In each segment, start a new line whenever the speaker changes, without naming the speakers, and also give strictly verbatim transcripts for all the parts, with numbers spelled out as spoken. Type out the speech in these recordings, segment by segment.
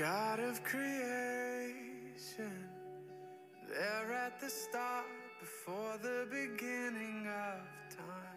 God of creation, there at the start, before the beginning of time.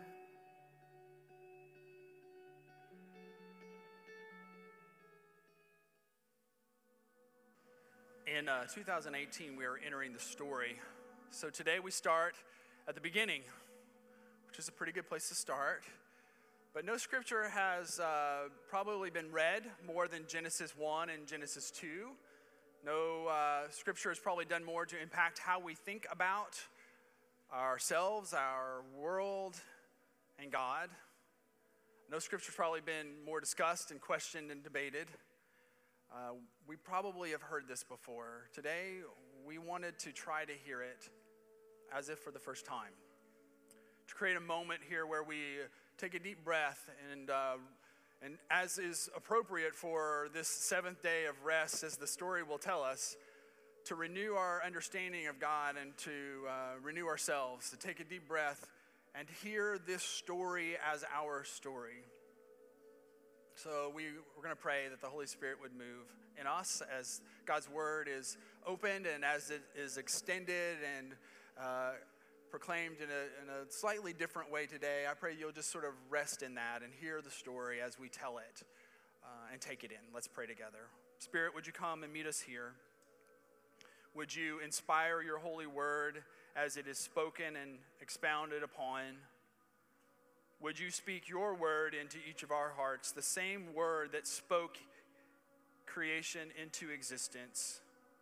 In uh, two thousand eighteen, we are entering the story. So today we start at the beginning, which is a pretty good place to start. But no scripture has uh, probably been read more than Genesis one and Genesis two. No uh, scripture has probably done more to impact how we think about ourselves, our world, and God. No scripture's probably been more discussed and questioned and debated. Uh, we probably have heard this before. Today, we wanted to try to hear it as if for the first time. To create a moment here where we take a deep breath and, uh, and as is appropriate for this seventh day of rest, as the story will tell us, to renew our understanding of God and to uh, renew ourselves, to take a deep breath and hear this story as our story. So we, we're going to pray that the Holy Spirit would move in us as God's word is opened and as it is extended and uh, proclaimed in a, in a slightly different way today. I pray you'll just sort of rest in that and hear the story as we tell it uh, and take it in. Let's pray together. Spirit, would you come and meet us here? Would you inspire your holy word as it is spoken and expounded upon? Would you speak your word into each of our hearts, the same word that spoke creation into existence?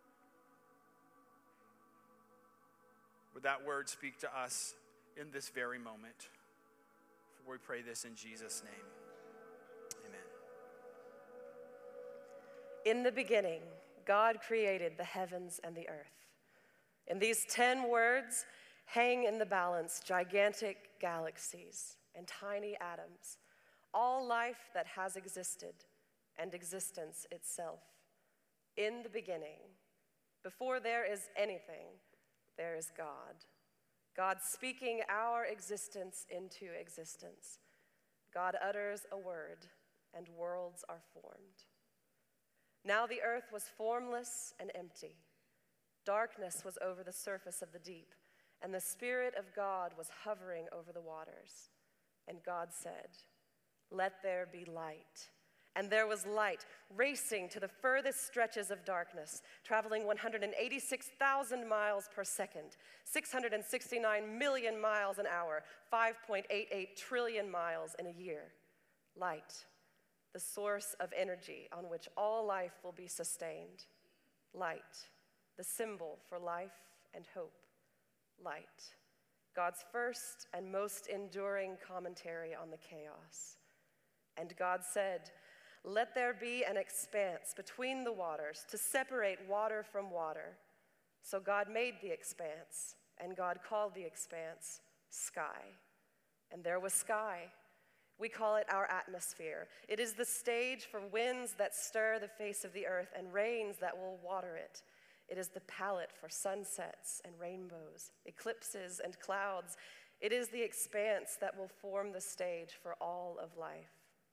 Would that word speak to us in this very moment? For we pray this in Jesus' name. Amen.
In the beginning, God created the heavens and the earth. In these ten words hang in the balance gigantic galaxies and tiny atoms, all life that has existed and existence itself. In the beginning, before there is anything, there is God. God speaking our existence into existence. God utters a word, and worlds are formed. Now the earth was formless and empty. Darkness was over the surface of the deep, and the Spirit of God was hovering over the waters. And God said, "Let there be light." And there was light, racing to the furthest stretches of darkness, traveling one hundred eighty-six thousand miles per second, six hundred sixty-nine million miles an hour, five point eight eight trillion miles in a year. Light, the source of energy on which all life will be sustained. Light, the symbol for life and hope. Light, God's first and most enduring commentary on the chaos. And God said, "Let there be an expanse between the waters to separate water from water." So God made the expanse, and God called the expanse sky. And there was sky. We call it our atmosphere. It is the stage for winds that stir the face of the earth and rains that will water it. It is the palette for sunsets and rainbows, eclipses and clouds. It is the expanse that will form the stage for all of life.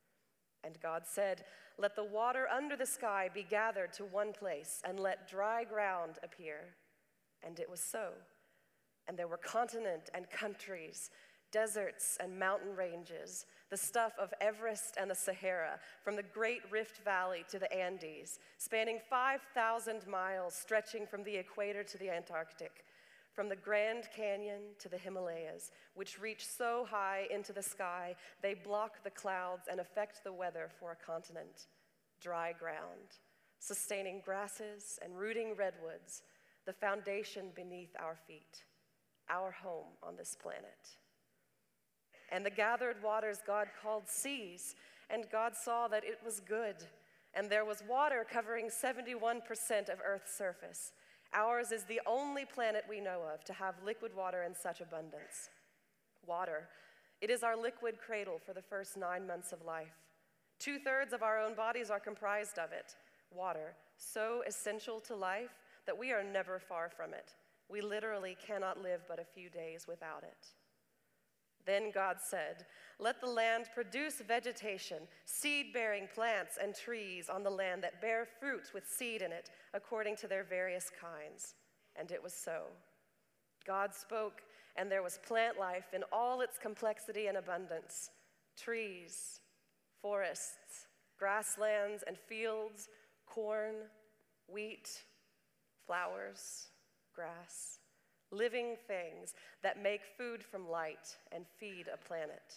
And God said, "Let the water under the sky be gathered to one place, and let dry ground appear." And it was so. And there were continent and countries, deserts and mountain ranges, the stuff of Everest and the Sahara, from the Great Rift Valley to the Andes, spanning five thousand miles, stretching from the equator to the Antarctic, from the Grand Canyon to the Himalayas, which reach so high into the sky, they block the clouds and affect the weather for a continent. Dry ground, sustaining grasses and rooting redwoods, the foundation beneath our feet, our home on this planet. And the gathered waters God called seas, and God saw that it was good. And there was water covering seventy-one percent of Earth's surface. Ours is the only planet we know of to have liquid water in such abundance. Water, it is our liquid cradle for the first nine months of life. Two-thirds of our own bodies are comprised of it. Water, so essential to life that we are never far from it. We literally cannot live but a few days without it. Then God said, "Let the land produce vegetation, seed-bearing plants and trees on the land that bear fruit with seed in it, according to their various kinds." And it was so. God spoke, and there was plant life in all its complexity and abundance: trees, forests, grasslands and fields, corn, wheat, flowers, grass, living things that make food from light and feed a planet.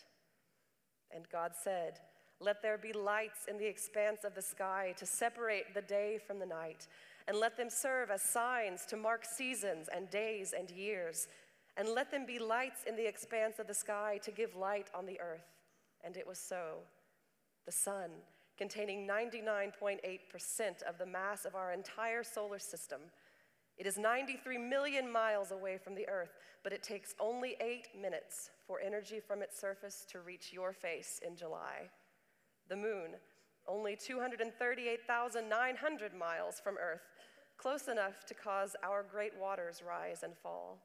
And God said, "Let there be lights in the expanse of the sky to separate the day from the night, and let them serve as signs to mark seasons and days and years, and let them be lights in the expanse of the sky to give light on the earth." And it was so. The sun, containing ninety-nine point eight percent of the mass of our entire solar system, it is ninety-three million miles away from the earth, but it takes only eight minutes for energy from its surface to reach your face in July. The moon, only two hundred thirty-eight thousand nine hundred miles from Earth, close enough to cause our great waters rise and fall.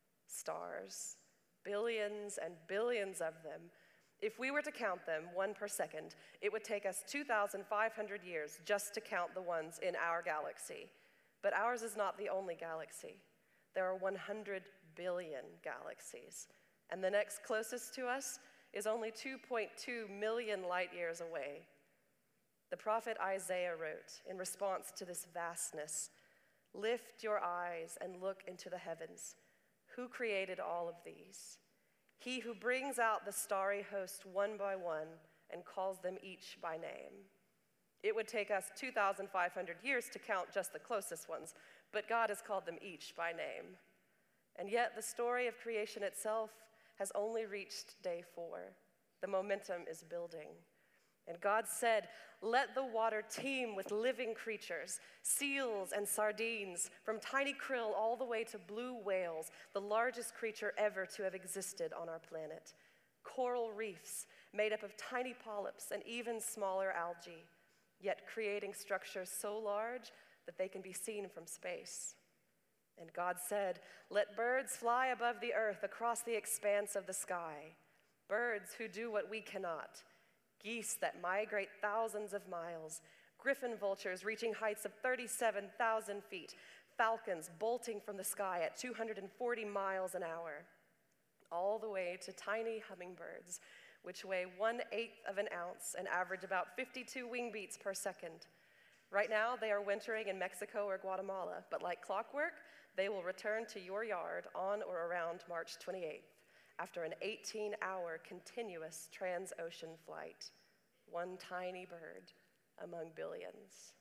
Stars, billions and billions of them. If we were to count them one per second, it would take us two thousand five hundred years just to count the ones in our galaxy. But ours is not the only galaxy. There are one hundred billion galaxies, and the next closest to us is only two point two million light years away. The prophet Isaiah wrote in response to this vastness, "Lift your eyes and look into the heavens. Who created all of these? He who brings out the starry host one by one and calls them each by name." It would take us two thousand five hundred years to count just the closest ones, but God has called them each by name. And yet the story of creation itself has only reached day four. The momentum is building. And God said, "Let the water teem with living creatures, seals and sardines, from tiny krill all the way to blue whales, the largest creature ever to have existed on our planet. Coral reefs made up of tiny polyps and even smaller algae, yet creating structures so large that they can be seen from space." And God said, "Let birds fly above the earth across the expanse of the sky, birds who do what we cannot, geese that migrate thousands of miles, griffin vultures reaching heights of thirty-seven thousand feet, falcons bolting from the sky at two hundred forty miles an hour, all the way to tiny hummingbirds, which weigh one-eighth of an ounce and average about fifty-two wing beats per second. Right now, they are wintering in Mexico or Guatemala, but like clockwork, they will return to your yard on or around March twenty-eighth, after an eighteen-hour continuous trans-ocean flight. One tiny bird among billions.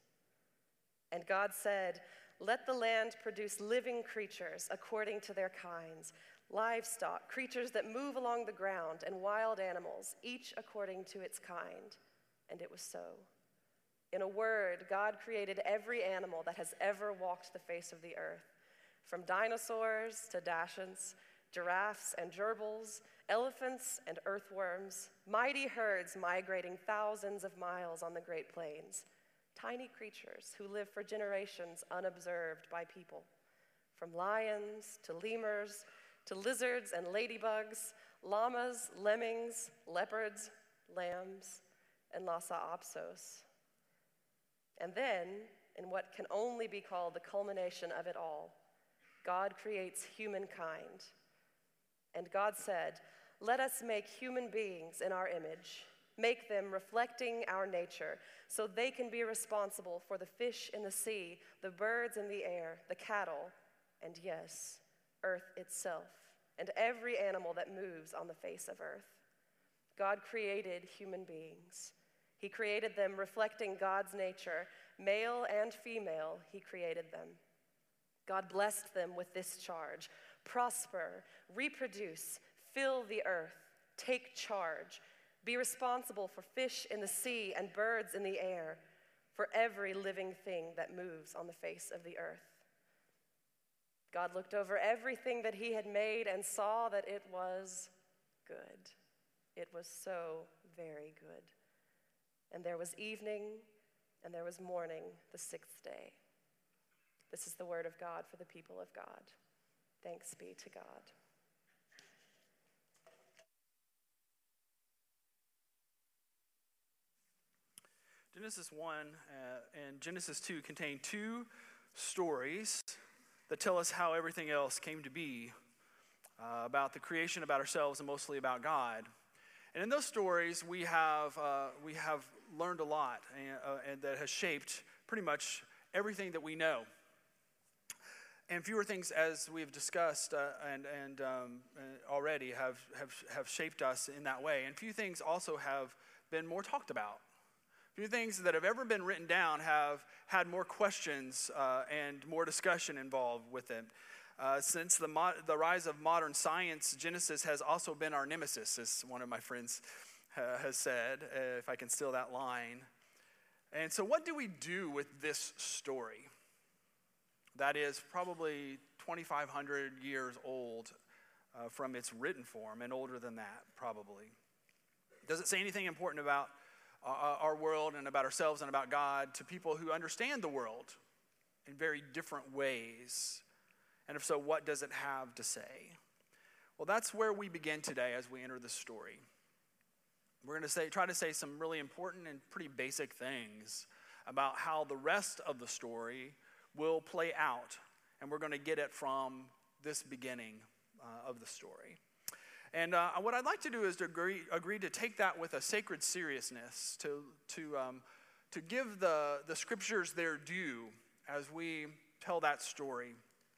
And God said, "Let the land produce living creatures according to their kinds, livestock, creatures that move along the ground, and wild animals, each according to its kind." And it was so. In a word, God created every animal that has ever walked the face of the earth, from dinosaurs to dachshunds, giraffes and gerbils, elephants and earthworms, mighty herds migrating thousands of miles on the Great Plains, tiny creatures who live for generations unobserved by people, from lions to lemurs to lizards and ladybugs, llamas, lemmings, leopards, lambs, and Lhasa Apsos. And then, in what can only be called the culmination of it all, God creates humankind. And God said, "Let us make human beings in our image, make them reflecting our nature, so they can be responsible for the fish in the sea, the birds in the air, the cattle, and yes, earth itself, and every animal that moves on the face of earth." God created human beings. He created them reflecting God's nature. Male and female, he created them. God blessed them with this charge: prosper, reproduce, fill the earth, take charge, be responsible for fish in the sea and birds in the air, for every living thing that moves on the face of the earth. God looked over everything that he had made and saw that it was good. It was so very good. And there was evening, and there was morning, the sixth day. This is the word of God for the people of God. Thanks be to God.
Genesis one uh, and Genesis two contain two stories that tell us how everything else came to be, uh, about the creation, about ourselves, and mostly about God. And in those stories, we have uh, we have learned a lot, and, uh, and that has shaped pretty much everything that we know. And fewer things, as we've discussed uh, and and um, uh, already, have, have have shaped us in that way. And few things also have been more talked about. Few things that have ever been written down have had more questions uh, and more discussion involved with it. Uh, since the mo- the rise of modern science, Genesis has also been our nemesis, as one of my friends uh, has said, uh, if I can steal that line. And so what do we do with this story that is probably twenty-five hundred years old uh, from its written form, and older than that, probably? Does it say anything important about uh, our world and about ourselves and about God to people who understand the world in very different ways? And if so, what does it have to say? Well, that's where we begin today as we enter the story. We're going to say, try to say some really important and pretty basic things about how the rest of the story will play out. And we're going to get it from this beginning uh, of the story. And uh, what I'd like to do is to agree, agree to take that with a sacred seriousness, to, to, um, to give the, the scriptures their due as we tell that story,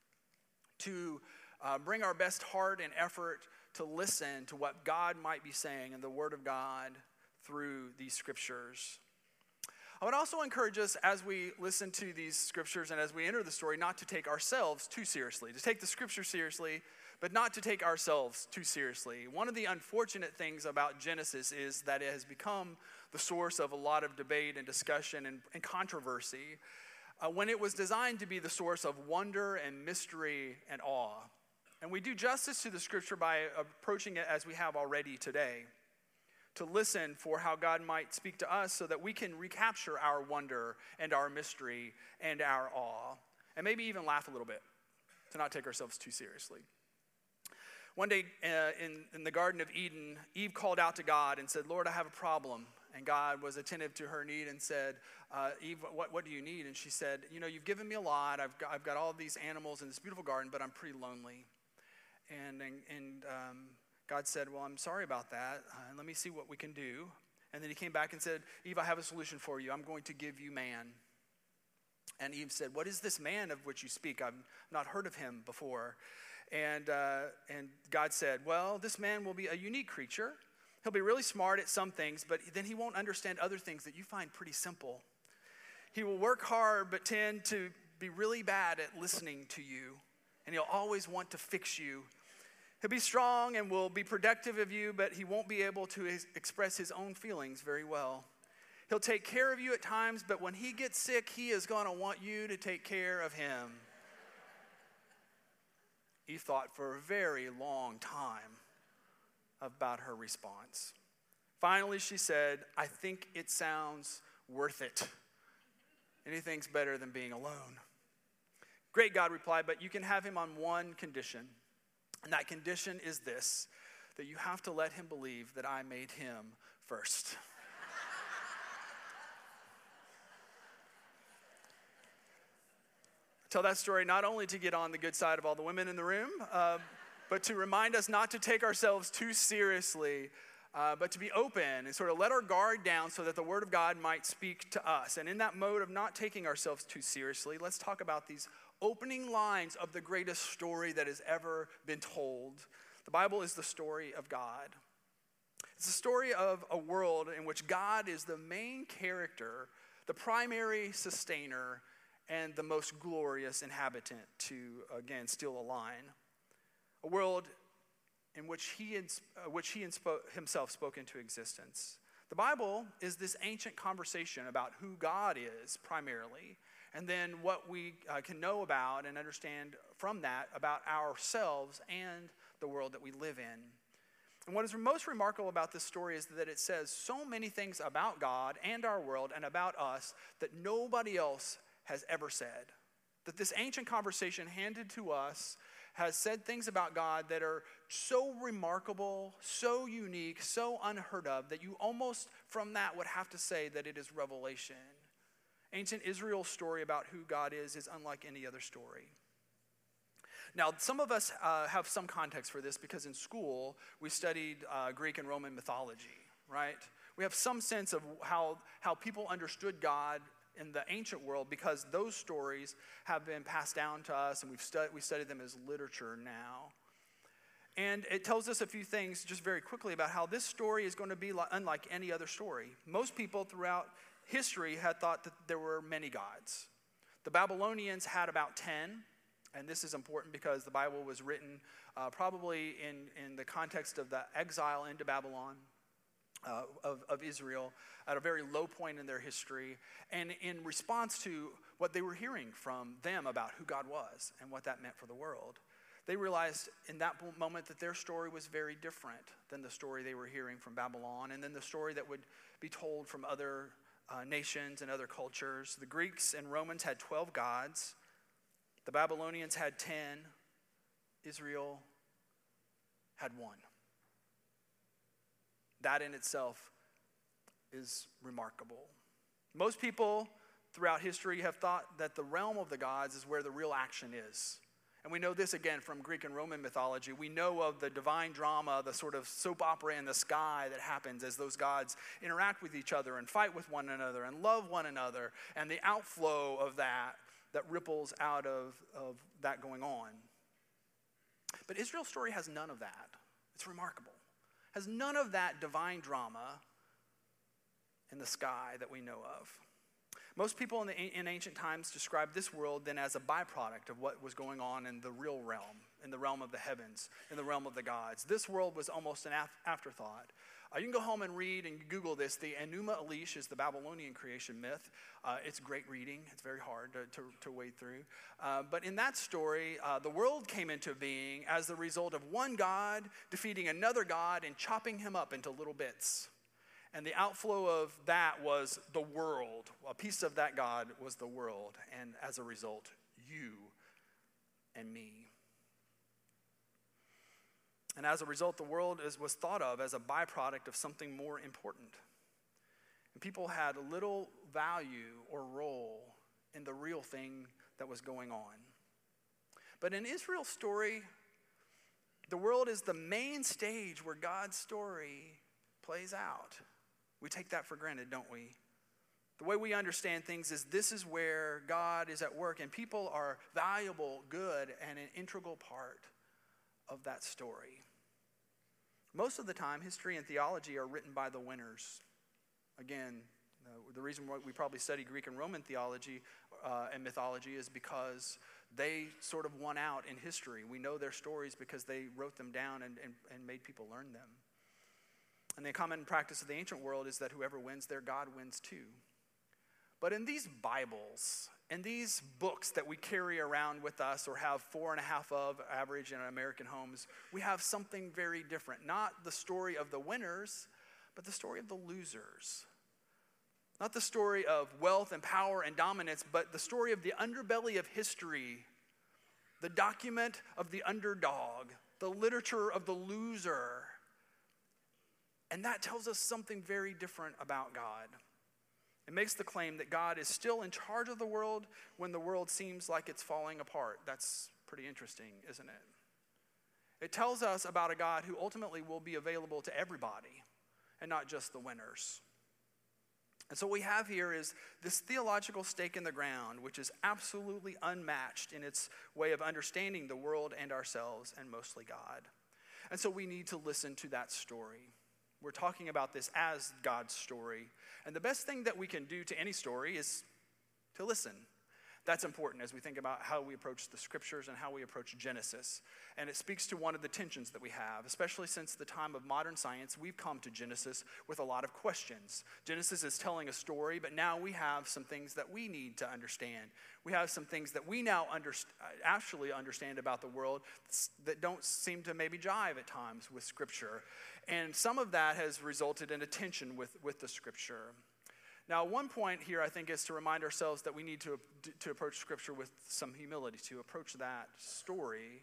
to uh, bring our best heart and effort to listen to what God might be saying in the Word of God through these scriptures. I would also encourage us as we listen to these scriptures and as we enter the story not to take ourselves too seriously, to take the scripture seriously, but not to take ourselves too seriously. One of the unfortunate things about Genesis is that it has become the source of a lot of debate and discussion and, and controversy, Uh, when it was designed to be the source of wonder and mystery and awe. And we do justice to the scripture by approaching it as we have already today, to listen for how God might speak to us so that we can recapture our wonder and our mystery and our awe, and maybe even laugh a little bit, to not take ourselves too seriously. One day uh, in, in the Garden of Eden, Eve called out to God and said, "Lord, I have a problem." And God was attentive to her need and said, uh, Eve, what, what do you need? And she said, you know, you've given me a lot. I've got, I've got all these animals in this beautiful garden, but I'm pretty lonely. And, and, and um, God said, well, I'm sorry about that. Uh, let me see what we can do. And then he came back and said, Eve, I have a solution for you. I'm going to give you man. And Eve said, what is this man of which you speak? I've not heard of him before. And, uh, and God said, well, this man will be a unique creature. He'll be really smart at some things, but then he won't understand other things that you find pretty simple. He will work hard, but tend to be really bad at listening to you, and he'll always want to fix you. He'll be strong and will be productive of you, but he won't be able to ex- express his own feelings very well. He'll take care of you at times, but when he gets sick, he is going to want you to take care of him. Eve thought for a very long time about her response. Finally, she said, I think it sounds worth it. Anything's better than being alone. Great, God replied, but you can have him on one condition. And that condition is this, that you have to let him believe that I made him first. I tell that story not only to get on the good side of all the women in the room, uh, but to remind us not to take ourselves too seriously, uh, but to be open and sort of let our guard down so that the Word of God might speak to us. And in that mode of not taking ourselves too seriously, let's talk about these opening lines of the greatest story that has ever been told. The Bible is the story of God. It's the story of a world in which God is the main character, the primary sustainer, and the most glorious inhabitant, to, again, steal a line. A world in which he, uh, which he inspo- himself spoke into existence. The Bible is this ancient conversation about who God is primarily, and then what we uh, can know about and understand from that about ourselves and the world that we live in. And what is most remarkable about this story is that it says so many things about God and our world and about us that nobody else has ever said. That this ancient conversation handed to us has said things about God that are so remarkable, so unique, so unheard of, that you almost from that would have to say that it is revelation. Ancient Israel's story about who God is is unlike any other story. Now, some of us uh, have some context for this because in school we studied uh, Greek and Roman mythology, right? We have some sense of how, how people understood God in the ancient world because those stories have been passed down to us and we've stu- we study them as literature now. And it tells us a few things just very quickly about how this story is going to be like, unlike any other story. Most people throughout history had thought that there were many gods. The Babylonians had about ten. And this is important because the Bible was written uh, probably in, in the context of the exile into Babylon uh, of, of Israel at a very low point in their history, and in response to what they were hearing from them about who God was and what that meant for the world. They realized in that moment that their story was very different than the story they were hearing from Babylon, and then the story that would be told from other uh, nations and other cultures. The Greeks and Romans had twelve gods. The Babylonians had ten. Israel had one. That in itself is remarkable. Most people throughout history have thought that the realm of the gods is where the real action is. And we know this again from Greek and Roman mythology. We know of the divine drama, the sort of soap opera in the sky that happens as those gods interact with each other and fight with one another and love one another, and the outflow of that that ripples out of, of that going on. But Israel's story has none of that. It's remarkable. Has none of that divine drama in the sky that we know of. Most people in, the, in ancient times described this world then as a byproduct of what was going on in the real realm, in the realm of the heavens, in the realm of the gods. This world was almost an af- afterthought. Uh, you can go home and read and Google this. The Enuma Elish is the Babylonian creation myth. Uh, it's great reading. It's very hard to, to, to wade through. Uh, but in that story, uh, the world came into being as the result of one God defeating another God and chopping him up into little bits. And the outflow of that was the world. A piece of that God was the world. And as a result, you and me. And as a result, the world is, was thought of as a byproduct of something more important. And people had little value or role in the real thing that was going on. But in Israel's story, the world is the main stage where God's story plays out. We take that for granted, don't we? The way we understand things is this is where God is at work, and people are valuable, good, and an integral part of that story. Most of the time, history and theology are written by the winners. Again, the, the reason why we probably study Greek and Roman theology uh, and mythology is because they sort of won out in history. We know their stories because they wrote them down and, and, and made people learn them. And the common practice of the ancient world is that whoever wins, their God wins too. But in these Bibles, in these books that we carry around with us or have four and a half of average in American homes, we have something very different. Not the story of the winners, but the story of the losers. Not the story of wealth and power and dominance, but the story of the underbelly of history, the document of the underdog, the literature of the loser. And that tells us something very different about God. It makes the claim that God is still in charge of the world when the world seems like it's falling apart. That's pretty interesting, isn't it? It tells us about a God who ultimately will be available to everybody and not just the winners. And so what we have here is this theological stake in the ground, which is absolutely unmatched in its way of understanding the world and ourselves, and mostly God. And so we need to listen to that story. We're talking about this as God's story. And the best thing that we can do to any story is to listen. That's important as we think about how we approach the scriptures and how we approach Genesis. And it speaks to one of the tensions that we have, especially since the time of modern science. We've come to Genesis with a lot of questions. Genesis is telling a story, but now we have some things that we need to understand. We have some things that we now under, actually understand about the world that don't seem to maybe jive at times with Scripture. And some of that has resulted in a tension with, with the Scripture. Now, one point here, I think, is to remind ourselves that we need to, to approach Scripture with some humility, to approach that story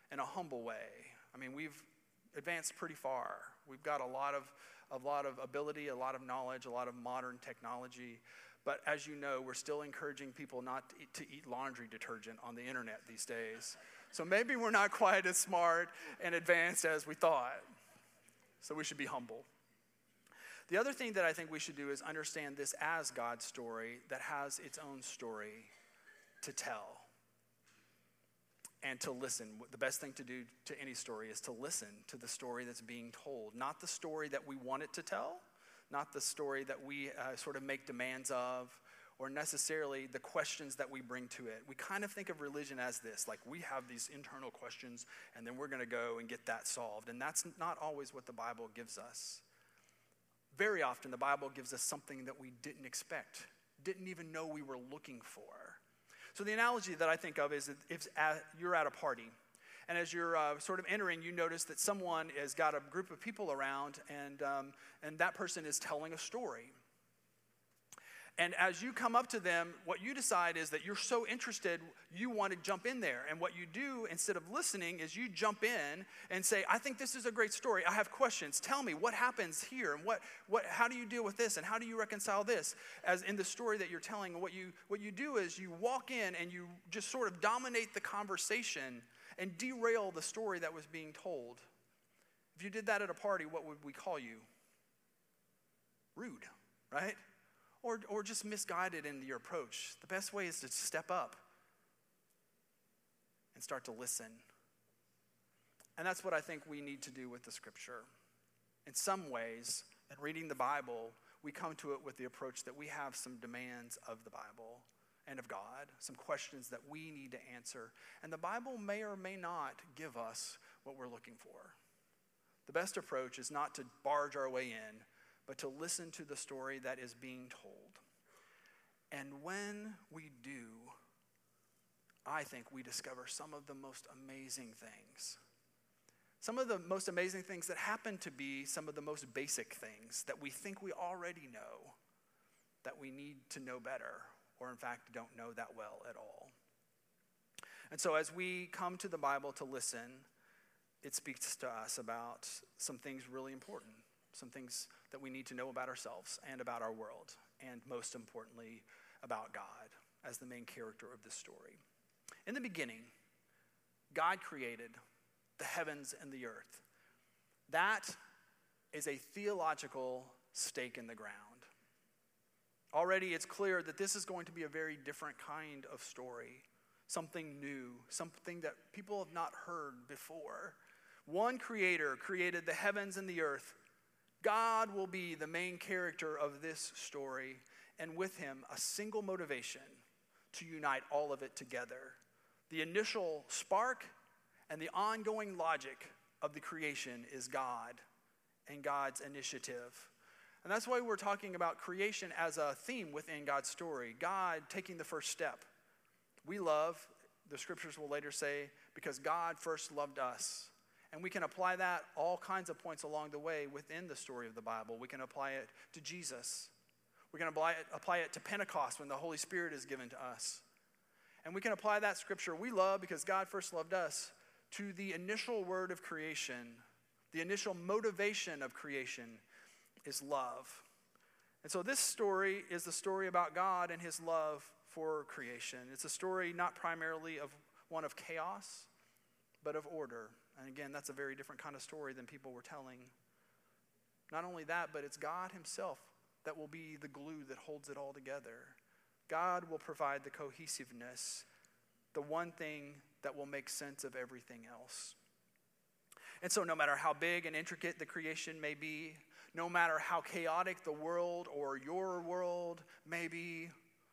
in a humble way. I mean, we've advanced pretty far. We've got a lot of a lot of ability, a lot of knowledge, a lot of modern technology. But as you know, we're still encouraging people not to eat, to eat laundry detergent on the internet these days. So maybe we're not quite as smart and advanced as we thought. So we should be humble. The other thing that I think we should do is understand this as God's story that has its own story to tell and to listen. The best thing to do to any story is to listen to the story that's being told, not the story that we want it to tell, not the story that we uh, sort of make demands of, or necessarily the questions that we bring to it. We kind of think of religion as this, like we have these internal questions and then we're going to go and get that solved. And that's not always what the Bible gives us. Very often the Bible gives us something that we didn't expect, didn't even know we were looking for. So the analogy that I think of is if you're at a party, and as you're uh, sort of entering, you notice that someone has got a group of people around, and um, and that person is telling a story. And as you come up to them, what you decide is that you're so interested, you want to jump in there. And what you do, instead of listening, is you jump in and say, I think this is a great story. I have questions. Tell me, what happens here? And what, what, how do you deal with this? And how do you reconcile this? As in the story that you're telling, and what you, what you do is you walk in and you just sort of dominate the conversation and derail the story that was being told. If you did that at a party, what would we call you? Rude, right? Or, or just misguided in your approach. The best way is to step up and start to listen. And that's what I think we need to do with the scripture. In some ways, in reading the Bible, we come to it with the approach that we have some demands of the Bible and of God, some questions that we need to answer. And the Bible may or may not give us what we're looking for. The best approach is not to barge our way in, but to listen to the story that is being told. And when we do, I think we discover some of the most amazing things. Some of the most amazing things that happen to be some of the most basic things that we think we already know, that we need to know better, or in fact don't know that well at all. And so as we come to the Bible to listen, it speaks to us about some things really important. Some things that we need to know about ourselves and about our world, and most importantly, about God as the main character of this story. In the beginning, God created the heavens and the earth. That is a theological stake in the ground. Already it's clear that this is going to be a very different kind of story, something new, something that people have not heard before. One creator created the heavens and the earth. God will be the main character of this story, and with him, a single motivation to unite all of it together. The initial spark and the ongoing logic of the creation is God and God's initiative. And that's why we're talking about creation as a theme within God's story. God taking the first step. We love, the scriptures will later say, because God first loved us. And we can apply that all kinds of points along the way within the story of the Bible. We can apply it to Jesus. We can apply it, apply it to Pentecost when the Holy Spirit is given to us. And we can apply that scripture we love because God first loved us to the initial word of creation. The initial motivation of creation is love. And so this story is the story about God and his love for creation. It's a story not primarily of one of chaos, but of order. And again, that's a very different kind of story than people were telling. Not only that, but it's God himself that will be the glue that holds it all together. God will provide the cohesiveness, the one thing that will make sense of everything else. And so no matter how big and intricate the creation may be, no matter how chaotic the world or your world may be,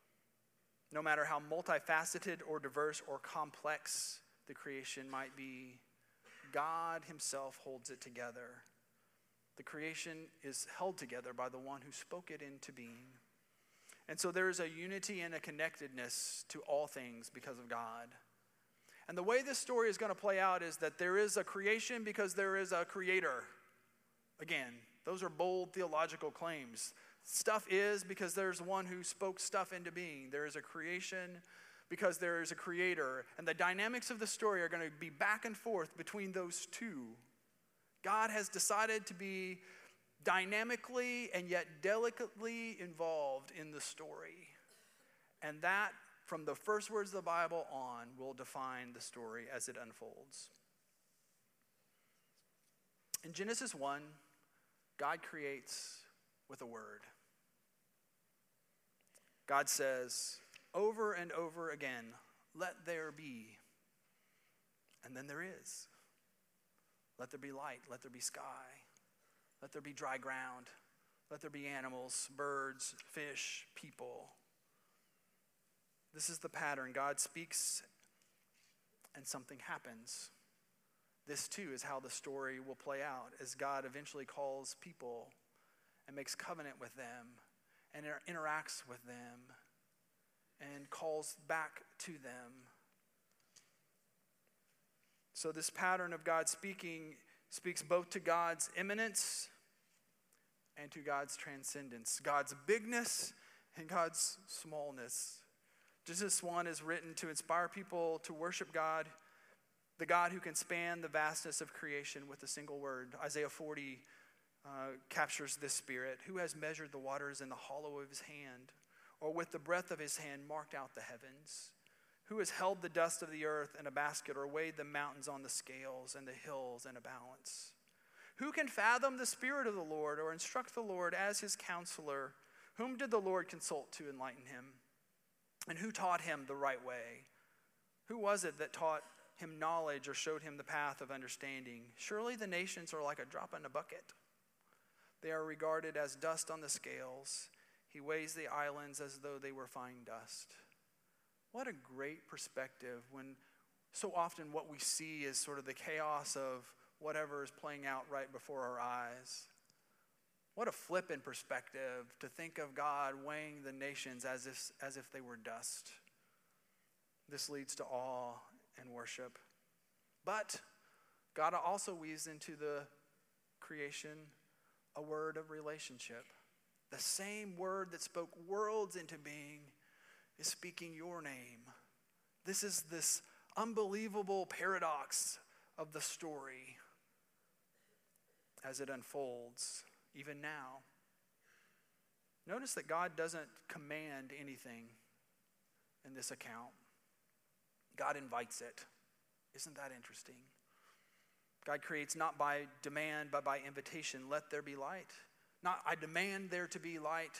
no matter how multifaceted or diverse or complex the creation might be, God himself holds it together. The creation is held together by the one who spoke it into being. And so there is a unity and a connectedness to all things because of God. And the way this story is going to play out is that there is a creation because there is a creator. Again, those are bold theological claims. Stuff is because there's one who spoke stuff into being. There is a creation because there is a creator, and the dynamics of the story are going to be back and forth between those two. God has decided to be dynamically and yet delicately involved in the story. And that, from the first words of the Bible on, will define the story as it unfolds. In Genesis one, God creates with a word. God says over and over again, "Let there be." And then there is. Let there be light. Let there be sky. Let there be dry ground. Let there be animals, birds, fish, people. This is the pattern. God speaks and something happens. This too is how the story will play out as God eventually calls people and makes covenant with them and inter- interacts with them and calls back to them. So this pattern of God speaking speaks both to God's immanence and to God's transcendence, God's bigness and God's smallness. Genesis one is written to inspire people to worship God, the God who can span the vastness of creation with a single word. Isaiah forty uh, captures this spirit. Who has measured the waters in the hollow of his hand, or with the breadth of his hand marked out the heavens? Who has held the dust of the earth in a basket, or weighed the mountains on the scales and the hills in a balance? Who can fathom the spirit of the Lord, or instruct the Lord as his counselor? Whom did the Lord consult to enlighten him? And who taught him the right way? Who was it that taught him knowledge or showed him the path of understanding? Surely the nations are like a drop in a bucket. They are regarded as dust on the scales. He weighs the islands as though they were fine dust. What a great perspective when so often what we see is sort of the chaos of whatever is playing out right before our eyes. What a flip in perspective to think of God weighing the nations as if, as if they were dust. This leads to awe and worship. But God also weaves into the creation a word of relationship. The same word that spoke worlds into being is speaking your name. This is this unbelievable paradox of the story as it unfolds, even now. Notice that God doesn't command anything in this account. God invites it. Isn't that interesting? God creates not by demand, but by invitation. Let there be light. Not, I demand there to be light,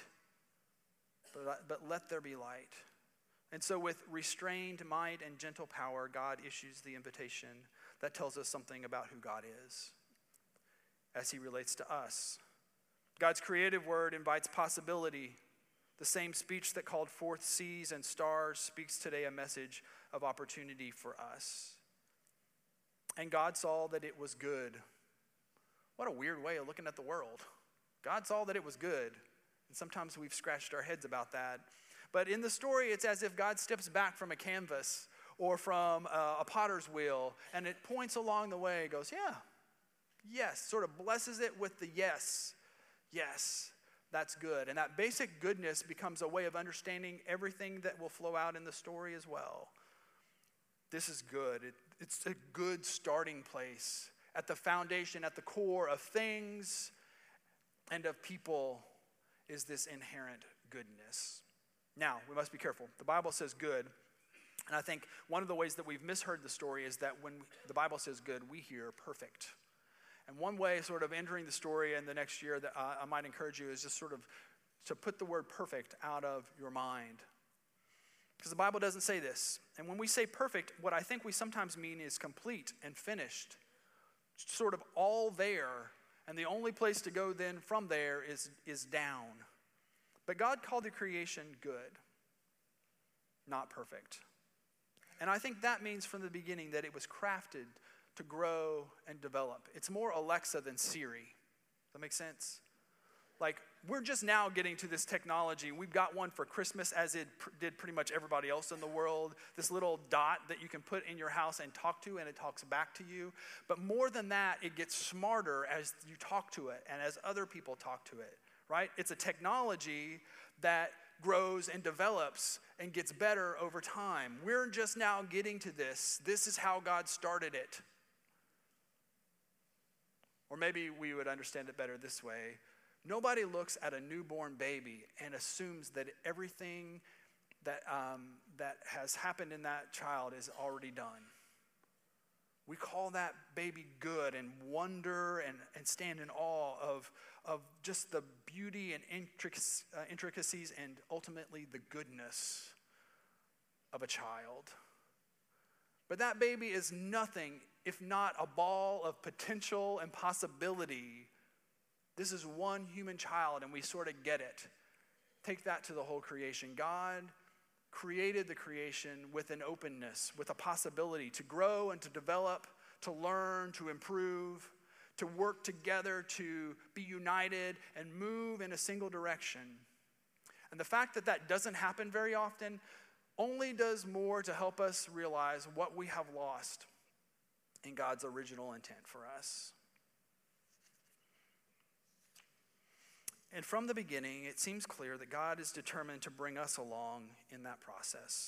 but, but let there be light. And so with restrained might and gentle power, God issues the invitation that tells us something about who God is as he relates to us. God's creative word invites possibility. The same speech that called forth seas and stars speaks today a message of opportunity for us. And God saw that it was good. What a weird way of looking at the world. God saw that it was good. And sometimes we've scratched our heads about that. But in the story, it's as if God steps back from a canvas or from a, a potter's wheel, and it points along the way, goes, yeah, yes, sort of blesses it with the yes, yes, that's good. And that basic goodness becomes a way of understanding everything that will flow out in the story as well. This is good. It, it's a good starting place at the foundation, at the core of things and of people is this inherent goodness. Now, we must be careful. The Bible says good, and I think one of the ways that we've misheard the story is that when the Bible says good, we hear perfect. And one way sort of entering the story in the next year that uh, I might encourage you is just sort of to put the word perfect out of your mind. Because the Bible doesn't say this. And when we say perfect, what I think we sometimes mean is complete and finished. Sort of all there. And the only place to go then from there is, is down. But God called the creation good, not perfect. And I think that means from the beginning that it was crafted to grow and develop. It's more Alexa than Siri. Does that make sense? Like, we're just now getting to this technology. We've got one for Christmas, as it pr- did pretty much everybody else in the world. This little dot that you can put in your house and talk to, and it talks back to you. But more than that, it gets smarter as you talk to it and as other people talk to it, right? It's a technology that grows and develops and gets better over time. We're just now getting to this. This is how God started it. Or maybe we would understand it better this way. Nobody looks at a newborn baby and assumes that everything that, um, that has happened in that child is already done. We call that baby good and wonder and, and stand in awe of, of just the beauty and intric- uh, intricacies and ultimately the goodness of a child. But that baby is nothing if not a ball of potential and possibility. This is one human child and we sort of get it. Take that to the whole creation. God created the creation with an openness, with a possibility to grow and to develop, to learn, to improve, to work together, to be united and move in a single direction. And the fact that that doesn't happen very often only does more to help us realize what we have lost in God's original intent for us. And from the beginning, it seems clear that God is determined to bring us along in that process,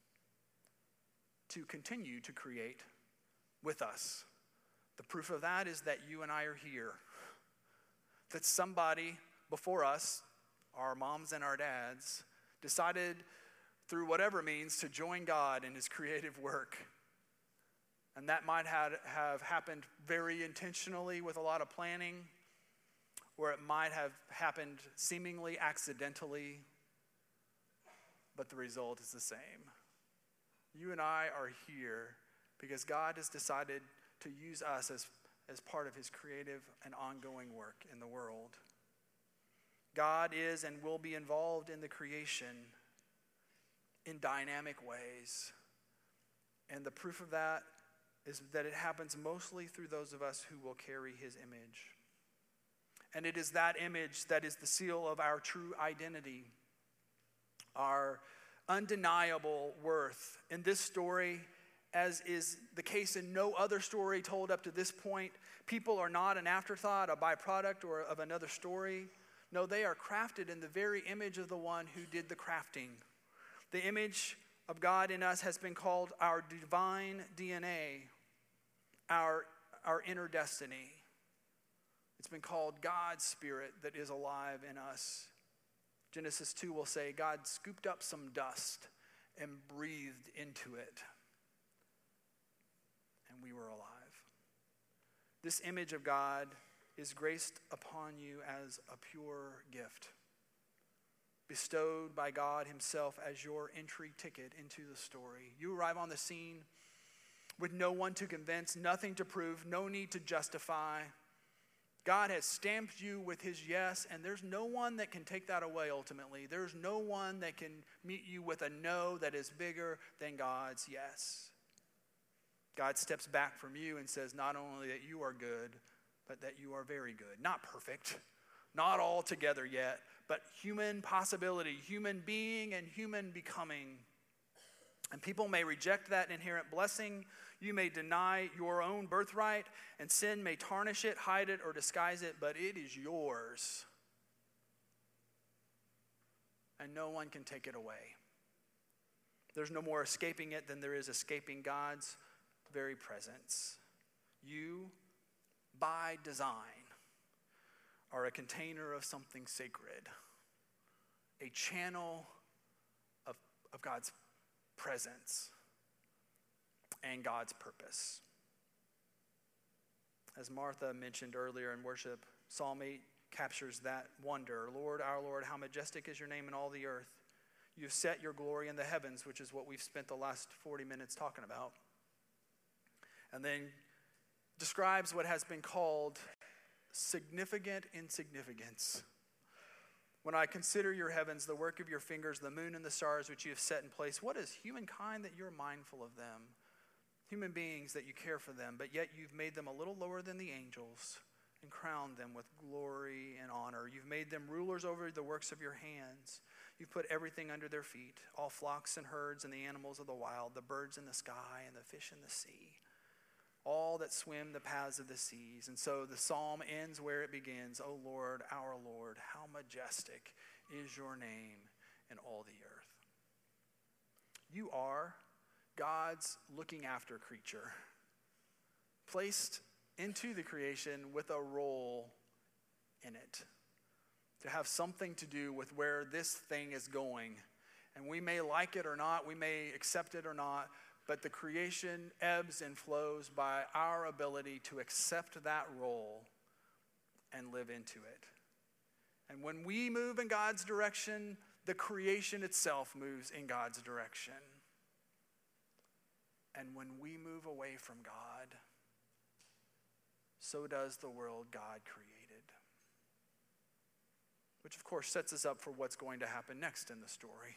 to continue to create with us. The proof of that is that you and I are here, that somebody before us, our moms and our dads, decided through whatever means to join God in his creative work. And that might have, have happened very intentionally with a lot of planning, or it might have happened seemingly accidentally, but the result is the same. You and I are here because God has decided to use us as, as part of his creative and ongoing work in the world. God is and will be involved in the creation in dynamic ways. And the proof of that is that it happens mostly through those of us who will carry his image. And it is that image that is the seal of our true identity, our undeniable worth. In this story, as is the case in no other story told up to this point, people are not an afterthought, a byproduct, or of another story. No, they are crafted in the very image of the one who did the crafting. The image of God in us has been called our divine D N A, our, our inner destiny. It's been called God's Spirit that is alive in us. Genesis two will say, God scooped up some dust and breathed into it, and we were alive. This image of God is graced upon you as a pure gift, bestowed by God himself as your entry ticket into the story. You arrive on the scene with no one to convince, nothing to prove, no need to justify. God has stamped you with his yes, and there's no one that can take that away ultimately. There's no one that can meet you with a no that is bigger than God's yes. God steps back from you and says not only that you are good, but that you are very good. Not perfect, not all together yet, but human possibility, human being and human becoming. And people may reject that inherent blessing. You may deny your own birthright, and sin may tarnish it, hide it, or disguise it, but it is yours. And no one can take it away. There's no more escaping it than there is escaping God's very presence. You, by design, are a container of something sacred, a channel of, of God's presence and God's purpose. As Martha mentioned earlier in worship, Psalm eight captures that wonder. Lord, our Lord, how majestic is your name in all the earth. You've set your glory in the heavens, which is what we've spent the last forty minutes talking about. And then describes what has been called significant insignificance. When I consider your heavens, the work of your fingers, the moon and the stars which you have set in place, what is humankind that you're mindful of them? Human beings that you care for them, but yet you've made them a little lower than the angels and crowned them with glory and honor. You've made them rulers over the works of your hands. You've put everything under their feet, all flocks and herds and the animals of the wild, the birds in the sky and the fish in the sea, all that swim the paths of the seas. And so the psalm ends where it begins. O Lord, our Lord, how majestic is your name in all the earth. You are God's looking after creature, placed into the creation with a role in it, to have something to do with where this thing is going. And we may like it or not, we may accept it or not, but the creation ebbs and flows by our ability to accept that role and live into it. And when we move in God's direction, the creation itself moves in God's direction. And when we move away from God, so does the world God created. Which, of course, sets us up for what's going to happen next in the story.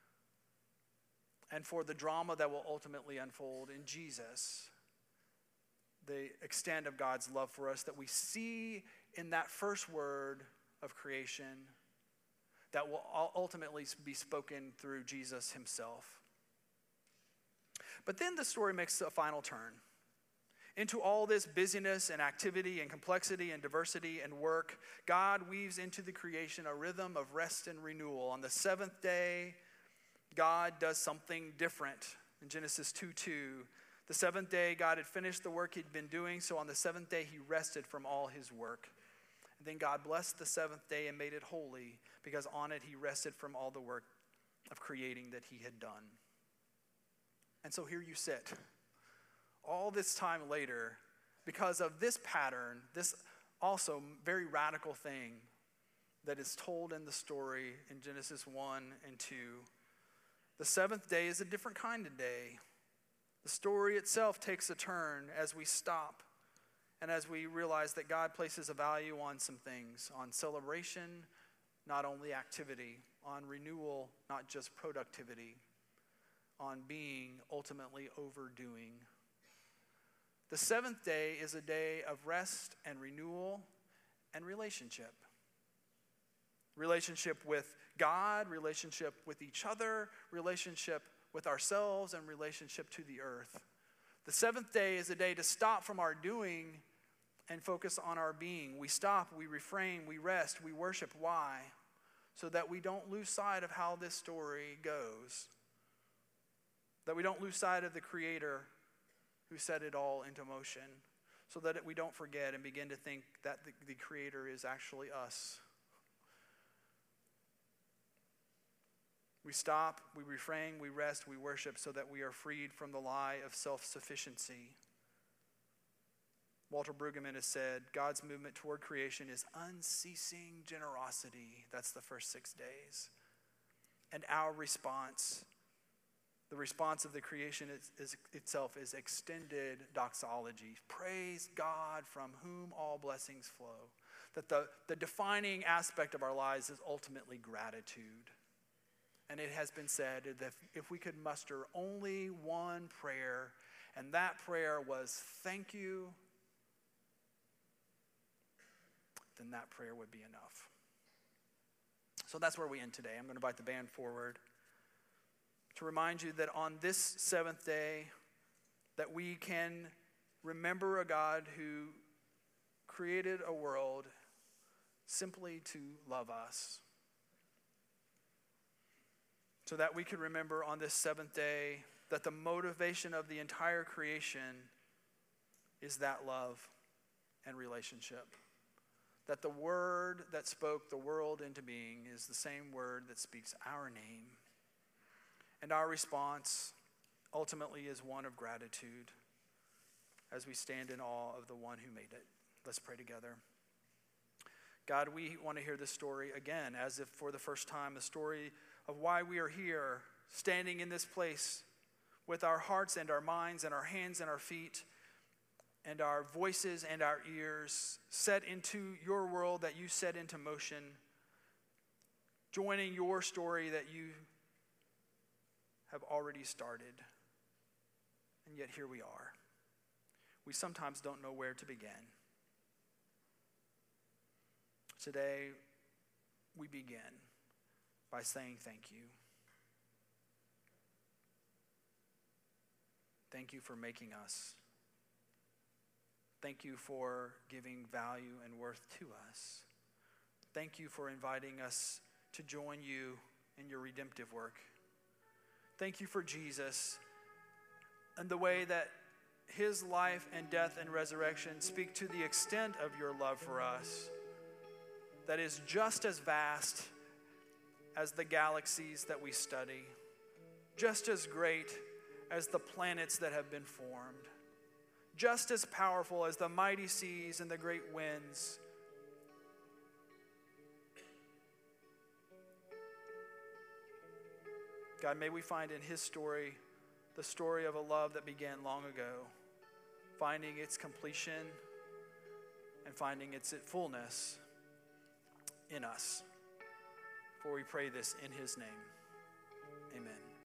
And for the drama that will ultimately unfold in Jesus. The extent of God's love for us that we see in that first word of creation that will ultimately be spoken through Jesus himself. But then the story makes a final turn. Into all this busyness and activity and complexity and diversity and work, God weaves into the creation a rhythm of rest and renewal. On the seventh day, God does something different. In Genesis two two, the seventh day, God had finished the work he'd been doing, so on the seventh day, he rested from all his work. And then God blessed the seventh day and made it holy, because on it he rested from all the work of creating that he had done. And so here you sit, all this time later, because of this pattern, this also very radical thing that is told in the story in Genesis one and two. The seventh day is a different kind of day. The story itself takes a turn as we stop and as we realize that God places a value on some things, on celebration, not only activity, on renewal, not just productivity, on being, ultimately overdoing. The seventh day is a day of rest and renewal and relationship. Relationship with God, relationship with each other, relationship with ourselves, and relationship to the earth. The seventh day is a day to stop from our doing and focus on our being. We stop, we refrain, we rest, we worship. Why? So that we don't lose sight of how this story goes. That we don't lose sight of the Creator who set it all into motion. So that we don't forget and begin to think that the, the Creator is actually us. We stop, we refrain, we rest, we worship so that we are freed from the lie of self-sufficiency. Walter Brueggemann has said, God's movement toward creation is unceasing generosity. That's the first six days. And our response, the response of the creation is, is, itself is extended doxology. Praise God from whom all blessings flow. That the, the defining aspect of our lives is ultimately gratitude. And it has been said that if we could muster only one prayer, and that prayer was thank you, then that prayer would be enough. So that's where we end today. I'm going to invite the band forward to remind you that on this seventh day, that we can remember a God who created a world simply to love us. So that we could remember on this seventh day that the motivation of the entire creation is that love and relationship. That the word that spoke the world into being is the same word that speaks our name. And our response ultimately is one of gratitude as we stand in awe of the one who made it. Let's pray together. God, we want to hear this story again, as if for the first time, a story of why we are here, standing in this place with our hearts and our minds and our hands and our feet and our voices and our ears set into your world that you set into motion, joining your story that you have already started. And yet here we are. We sometimes don't know where to begin. Today, we begin by saying thank you. Thank you for making us. Thank you for giving value and worth to us. Thank you for inviting us to join you in your redemptive work. Thank you for Jesus and the way that his life and death and resurrection speak to the extent of your love for us that is just as vast as the galaxies that we study, just as great as the planets that have been formed, just as powerful as the mighty seas and the great winds. God, may we find in his story the story of a love that began long ago, finding its completion and finding its fullness in us. For we pray this in his name.